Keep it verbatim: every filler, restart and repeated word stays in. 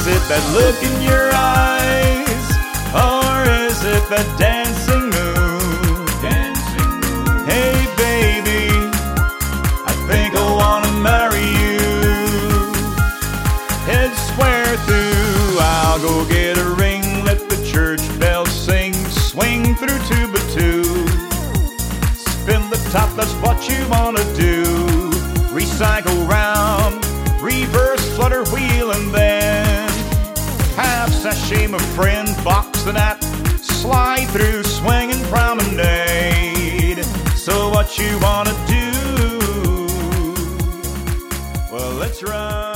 it that look in your eyes? Or is it that dancing moon? Dancing moon. Hey baby, I think I wanna marry you. Head square through, I'll go get a ring, let the church bells sing, swing through two by two. Spin the top, that's what you wanna do. Recycle round, reverse, flutter, wheel, and then half sachet, my friend, box the nut, slide through, swinging promenade. So what you wanna do? Well, let's run.